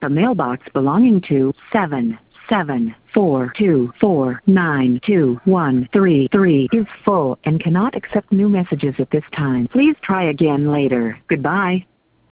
The mailbox belonging to 774249213 is full and cannot accept new messages at this time. Please try again later. Goodbye.